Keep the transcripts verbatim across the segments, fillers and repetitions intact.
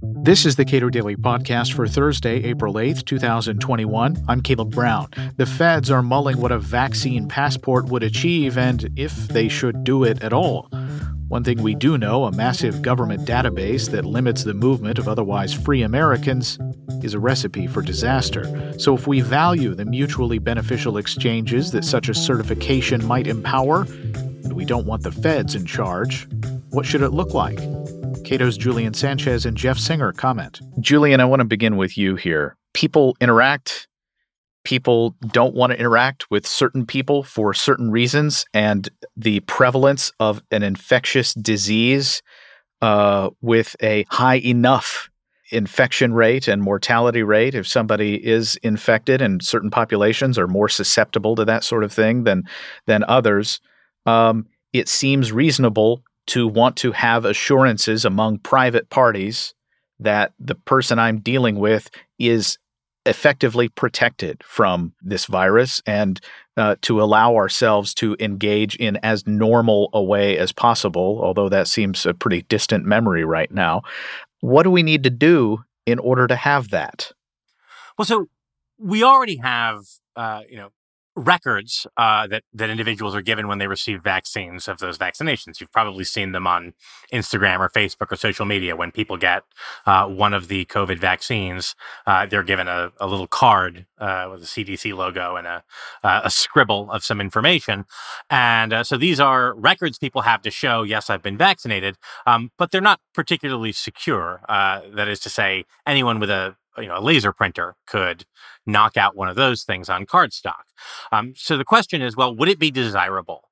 This is the Cato Daily Podcast for Thursday, April eighth, twenty twenty-one. I'm Caleb Brown. The feds are mulling what a vaccine passport would achieve and if they should do it at all. One thing we do know, a massive government database that limits the movement of otherwise free Americans is a recipe for disaster. So if we value the mutually beneficial exchanges that such a certification might empower, and we don't want the feds in charge, what should it look like? Cato's Julian Sanchez and Jeff Singer comment. Julian, I want to begin with you here. People interact. People don't want to interact with certain people for certain reasons, and the prevalence of an infectious disease uh, with a high enough infection rate and mortality rate, if somebody is infected, and certain populations are more susceptible to that sort of thing than than others, um, it seems reasonable to want to have assurances among private parties that the person I'm dealing with is effectively protected from this virus, and uh, to allow ourselves to engage in as normal a way as possible, although that seems a pretty distant memory right now. What do we need to do in order to have that? Well, so we already have, uh, you know, records uh, that that individuals are given when they receive vaccines of those vaccinations. You've probably seen them on Instagram or Facebook or social media. When people get uh, one of the COVID vaccines, uh, they're given a, a little card uh, with a C D C logo and a, uh, a scribble of some information. And uh, so these are records people have to show, yes, I've been vaccinated, um, but they're not particularly secure. Uh, that is to say, anyone with a you know, a laser printer could knock out one of those things on cardstock. Um, so the question is, well, would it be desirable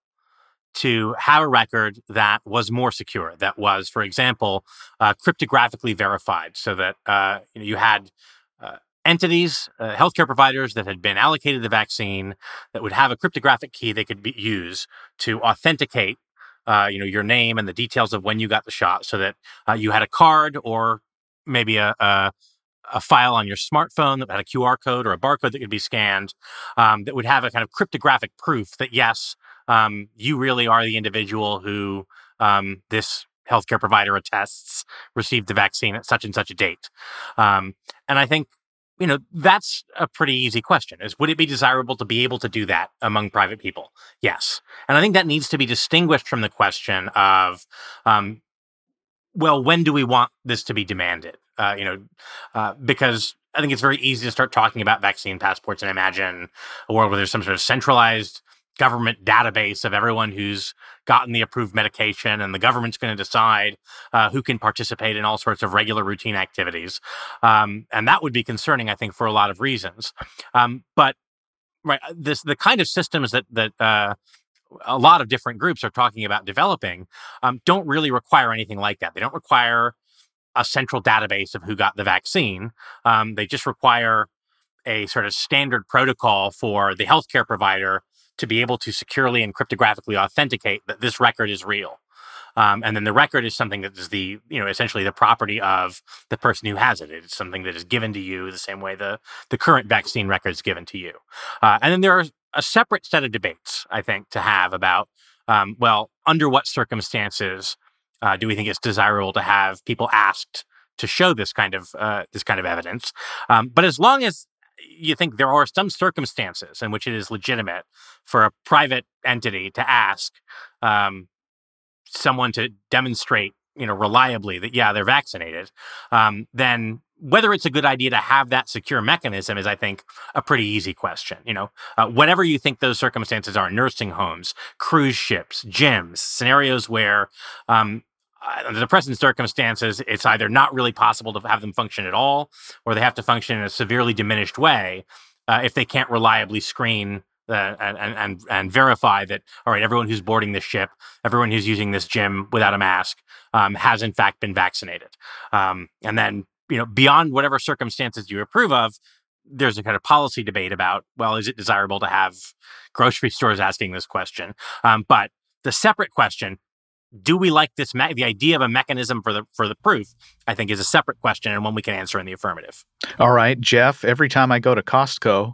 to have a record that was more secure, that was, for example, uh, cryptographically verified, so that uh, you know, you had uh, entities, uh, healthcare providers that had been allocated the vaccine that would have a cryptographic key they could be, use to authenticate uh, you know, your name and the details of when you got the shot, so that uh, you had a card or maybe a, a a file on your smartphone that had a Q R code or a barcode that could be scanned, um, that would have a kind of cryptographic proof that, yes, um, you really are the individual who um, this healthcare provider attests received the vaccine at such and such a date. Um, and I think, you know, that's a pretty easy question, is would it be desirable to be able to do that among private people? Yes. And I think that needs to be distinguished from the question of, um, well, when do we want this to be demanded? Uh, you know, uh, because I think it's very easy to start talking about vaccine passports and imagine a world where there's some sort of centralized government database of everyone who's gotten the approved medication, and the government's going to decide uh, who can participate in all sorts of regular routine activities. Um, and that would be concerning, I think, for a lot of reasons. Um, but right, this the kind of systems that that uh, a lot of different groups are talking about developing um, don't really require anything like that. They don't require a central database of who got the vaccine. Um, they just require a sort of standard protocol for the healthcare provider to be able to securely and cryptographically authenticate that this record is real. Um, and then the record is something that is the, you know, essentially the property of the person who has it. It's something that is given to you the same way the, the current vaccine record is given to you. Uh, and then there are a separate set of debates, I think, to have about, um, well, under what circumstances Uh, do we think it's desirable to have people asked to show this kind of uh, this kind of evidence? Um, but as long as you think there are some circumstances in which it is legitimate for a private entity to ask um, someone to demonstrate, you know, reliably that yeah they're vaccinated, um, then whether it's a good idea to have that secure mechanism is, I think, a pretty easy question. You know, uh, whatever you think those circumstances are, nursing homes, cruise ships, gyms, scenarios where um, under the present circumstances, it's either not really possible to have them function at all, or they have to function in a severely diminished way uh, if they can't reliably screen uh, and, and, and verify that, all right, everyone who's boarding this ship, everyone who's using this gym without a mask um, has in fact been vaccinated. Um, and then, you know, beyond whatever circumstances you approve of, there's a kind of policy debate about, well, is it desirable to have grocery stores asking this question? Um, but the separate question, do we like this? Me- the idea of a mechanism for the for the proof, I think, is a separate question, and one we can answer in the affirmative. All right, Jeff, every time I go to Costco,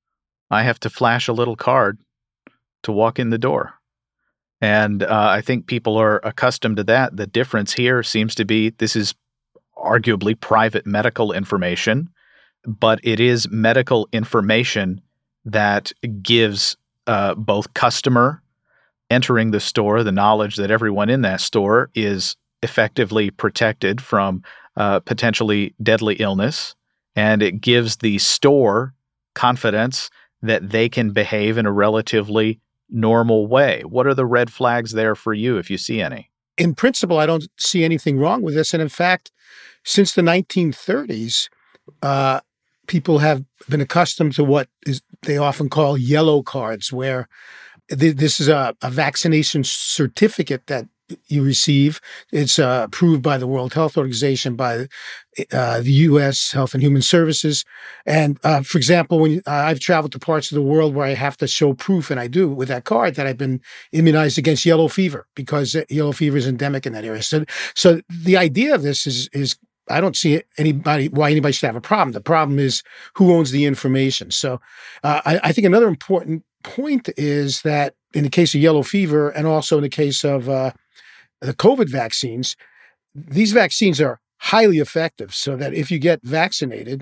I have to flash a little card to walk in the door. And uh, I think people are accustomed to that. The difference here seems to be this is arguably private medical information, but it is medical information that gives uh, both customer entering the store the knowledge that everyone in that store is effectively protected from uh, potentially deadly illness, and it gives the store confidence that they can behave in a relatively normal way. What are the red flags there for you, if you see any? In principle, I don't see anything wrong with this. And in fact, since the nineteen thirties, uh, people have been accustomed to what is they often call yellow cards, where th- this is a, a vaccination certificate that you receive. It's uh, approved by the World Health Organization, by uh, the U S Health and Human Services. And uh, for example, when uh, I've traveled to parts of the world where I have to show proof, and I do with that card, that I've been immunized against yellow fever, because yellow fever is endemic in that area. So, so the idea of this is is I don't see anybody why anybody should have a problem. The problem is who owns the information. So uh, I, I think another important point is that in the case of yellow fever, and also in the case of uh, the COVID vaccines, these vaccines are highly effective, so that if you get vaccinated,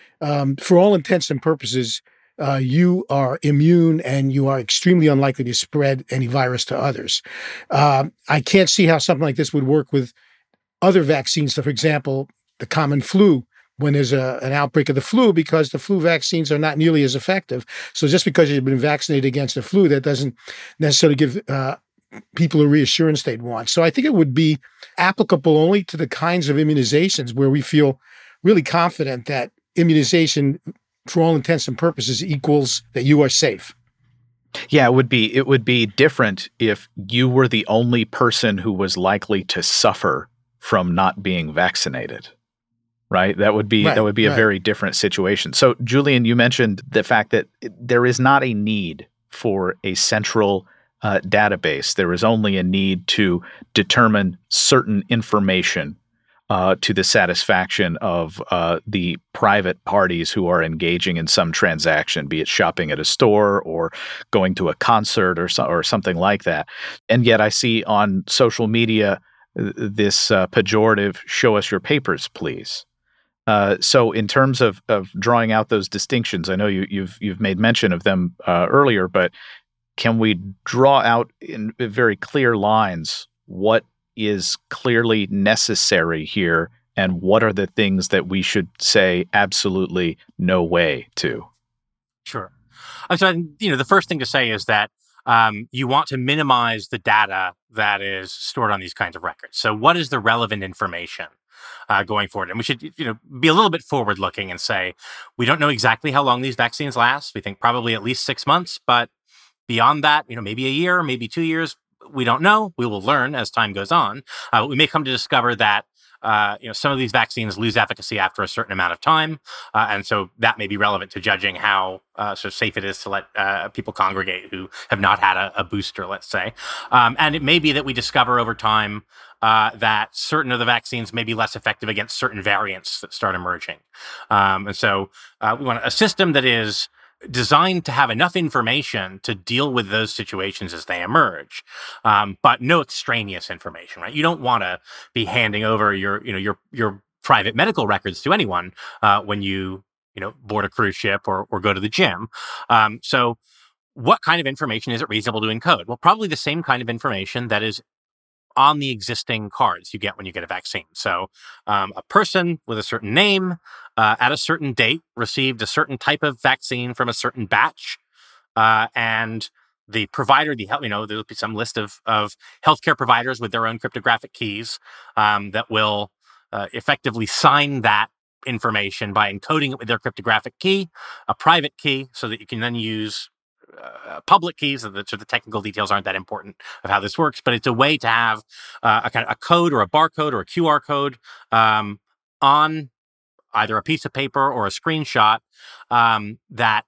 um, for all intents and purposes, uh, you are immune and you are extremely unlikely to spread any virus to others. Um, I can't see how something like this would work with other vaccines. So, for example, the common flu, when there's a, an outbreak of the flu, because the flu vaccines are not nearly as effective. So just because you've been vaccinated against the flu, that doesn't necessarily give uh, people a reassurance they'd want. So I think it would be applicable only to the kinds of immunizations where we feel really confident that immunization, for all intents and purposes, equals that you are safe. Yeah, it would be it would be different if you were the only person who was likely to suffer from not being vaccinated. Right? That would be Right, that would be a right. very different situation. So, Julian, you mentioned the fact that there is not a need for a central uh, database. There is only a need to determine certain information uh, to the satisfaction of uh, the private parties who are engaging in some transaction, be it shopping at a store or going to a concert or so, or something like that. And yet, I see on social media uh, this uh, pejorative "show us your papers, please." Uh, so, in terms of of drawing out those distinctions, I know you, you've you've made mention of them uh, earlier, but can we draw out in very clear lines what is clearly necessary here, and what are the things that we should say absolutely no way to? Sure. Uh, So, you know, the first thing to say is that um, you want to minimize the data that is stored on these kinds of records. So, what is the relevant information uh, going forward? And we should, you know, be a little bit forward-looking and say we don't know exactly how long these vaccines last. We think probably at least six months, but beyond that, you know, maybe a year, maybe two years. We don't know. We will learn as time goes on. Uh, we may come to discover that uh, you know, some of these vaccines lose efficacy after a certain amount of time, uh, and so that may be relevant to judging how uh, sort of safe it is to let uh, people congregate who have not had a, a booster, let's say. Um, and it may be that we discover over time uh, that certain of the vaccines may be less effective against certain variants that start emerging. Um, and so uh, we want a system that is designed to have enough information to deal with those situations as they emerge, um, but no extraneous information. Right? You don't want to be handing over your, you know, your your private medical records to anyone uh, when you, you know, board a cruise ship or or go to the gym. Um, so, what kind of information is it reasonable to encode? Well, probably the same kind of information that is on the existing cards you get when you get a vaccine. So um, a person with a certain name uh, at a certain date received a certain type of vaccine from a certain batch, uh, and the provider, the health, you know, there'll be some list of of healthcare providers with their own cryptographic keys um, that will uh, effectively sign that information by encoding it with their cryptographic key, a private key, so that you can then use Uh, public keys. So the, so the technical details aren't that important of how this works, but it's a way to have uh, a kind of a code or a barcode or a Q R code um, on either a piece of paper or a screenshot um, that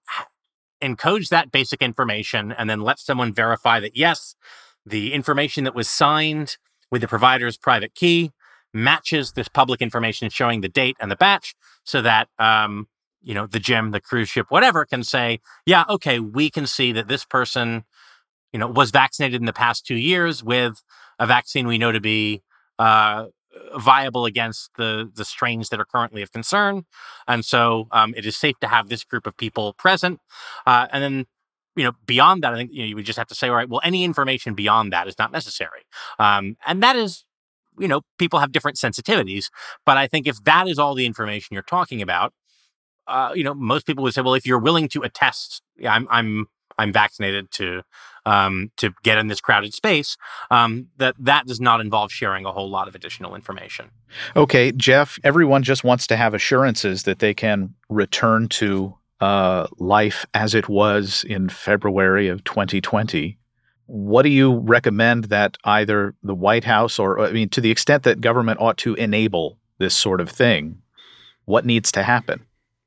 encodes that basic information and then lets someone verify that, yes, the information that was signed with the provider's private key matches this public information showing the date and the batch, so that um, you know, the gym, the cruise ship, whatever, can say, yeah, okay, we can see that this person, you know, was vaccinated in the past two years with a vaccine we know to be uh, viable against the the strains that are currently of concern, and so um, it is safe to have this group of people present. Uh, and then, you know, beyond that, I think you know you would just have to say, all right, well, any information beyond that is not necessary, um, and that is, you know, people have different sensitivities. But I think if that is all the information you're talking about, uh, you know, most people would say, well, if you're willing to attest, yeah, I'm I'm I'm vaccinated to um, to get in this crowded space, um, that that does not involve sharing a whole lot of additional information. Okay, Jeff, everyone just wants to have assurances that they can return to uh, life as it was in February of twenty twenty. What do you recommend that either the White House or, I mean, to the extent that government ought to enable this sort of thing, what needs to happen?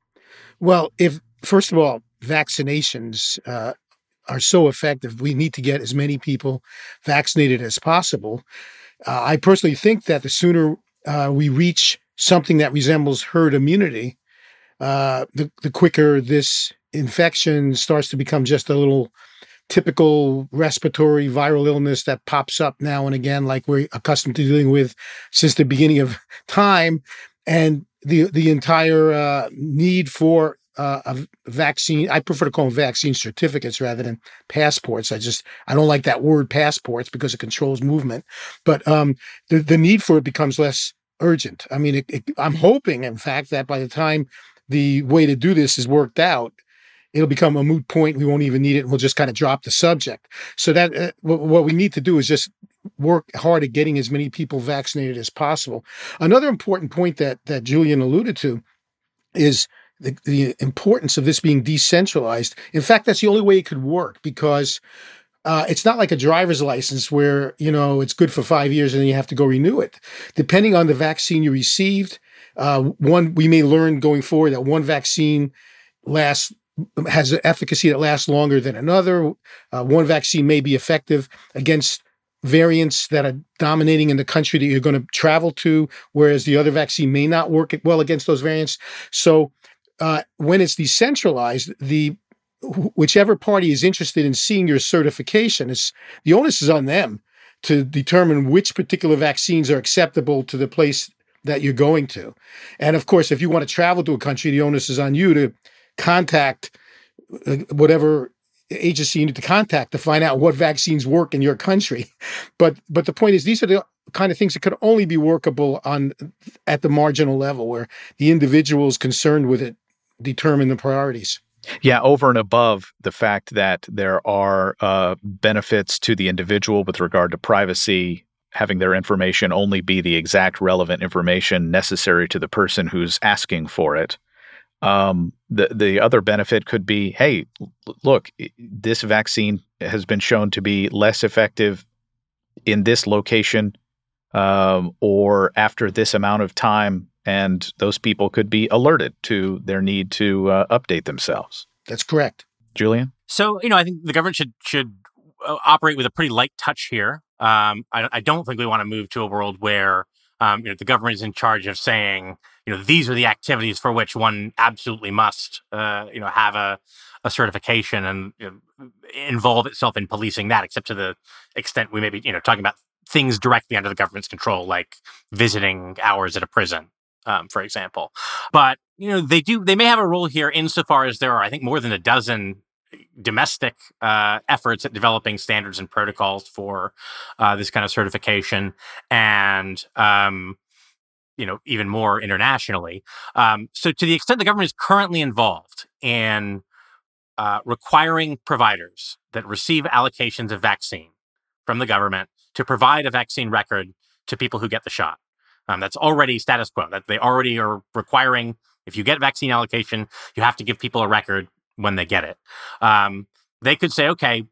Well, if first of all, vaccinations uh, are so effective, we need to get as many people vaccinated as possible. Uh, I personally think that the sooner uh, we reach something that resembles herd immunity, uh, the, the quicker this infection starts to become just a little typical respiratory viral illness that pops up now and again, like we're accustomed to dealing with since the beginning of time. And the the entire uh, need for uh, a vaccine, I prefer to call them vaccine certificates rather than passports. I just, I don't like that word passports because it controls movement. But um, the, the need for it becomes less urgent. I mean, it, it, I'm hoping, in fact, that by the time the way to do this is worked out, it'll become a moot point. We won't even need it. And we'll just kind of drop the subject. So that uh, what, what we need to do is just work hard at getting as many people vaccinated as possible. Another important point that that Julian alluded to is the, the importance of this being decentralized. In fact, that's the only way it could work, because uh, it's not like a driver's license where, you know, it's good for five years and then you have to go renew it. Depending on the vaccine you received, uh, one we may learn going forward that one vaccine lasts has an efficacy that lasts longer than another. Uh, one vaccine may be effective against variants that are dominating in the country that you're going to travel to, whereas the other vaccine may not work well against those variants. So uh, when it's decentralized, the whichever party is interested in seeing your certification, is the onus is on them to determine which particular vaccines are acceptable to the place that you're going to. And of course, if you want to travel to a country, the onus is on you to contact whatever agency you need to contact to find out what vaccines work in your country. But but the point is, these are the kind of things that could only be workable on at the marginal level, where the individuals concerned with it determine the priorities. Yeah, over and above the fact that there are uh, benefits to the individual with regard to privacy, having their information only be the exact relevant information necessary to the person who's asking for it. Um, the the other benefit could be, hey, look, this vaccine has been shown to be less effective in this location um, or after this amount of time, and those people could be alerted to their need to uh, update themselves. That's correct. Julian? So, you know, I think the government should should uh, operate with a pretty light touch here. Um, I, I don't think we want to move to a world where um, you know, the government is in charge of saying, you know, these are the activities for which one absolutely must, uh, you know, have a, a certification and you know, involve itself in policing that, except to the extent we may be, you know, talking about things directly under the government's control, like visiting hours at a prison, um, for example. But, you know, they do, they may have a role here insofar as there are, I think, more than a dozen domestic uh, efforts at developing standards and protocols for uh, this kind of certification, and um, you know, even more internationally. Um, so, to the extent the government is currently involved in uh, requiring providers that receive allocations of vaccine from the government to provide a vaccine record to people who get the shot, um, that's already status quo. That they already are requiring. If you get vaccine allocation, you have to give people a record when they get it. Um, they could say, okay,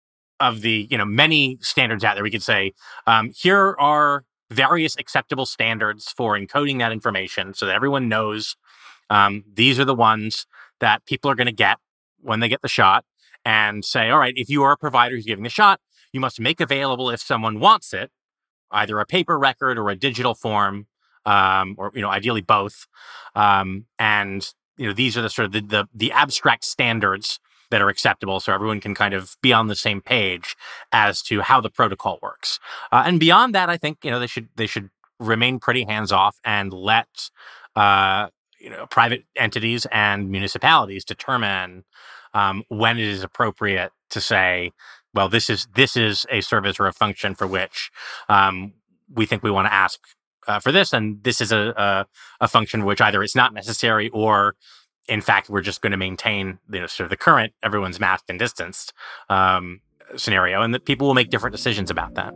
of the, you know, many standards out there, we could say, um, here are various acceptable standards for encoding that information so that everyone knows um, these are the ones that people are going to get when they get the shot, and say, all right, if you are a provider who's giving the shot, you must make available, if someone wants it, either a paper record or a digital form, um, or, you know, ideally both. Um, and you know, these are the sort of the, the the abstract standards that are acceptable, so everyone can kind of be on the same page as to how the protocol works. Uh, and beyond that, I think, you know, they should they should remain pretty hands off and let uh, you know private entities and municipalities determine um, when it is appropriate to say, well, this is this is a service or a function for which um, we think we want to ask uh, for this, and this is a, a a function which either it's not necessary or, in fact, we're just going to maintain you know sort of the current everyone's masked and distanced um, scenario, and that people will make different decisions about that.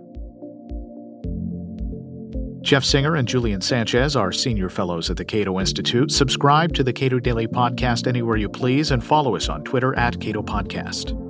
Jeff Singer and Julian Sanchez are senior fellows at the Cato Institute. Subscribe to the Cato Daily Podcast anywhere you please and follow us on Twitter at Cato Podcast.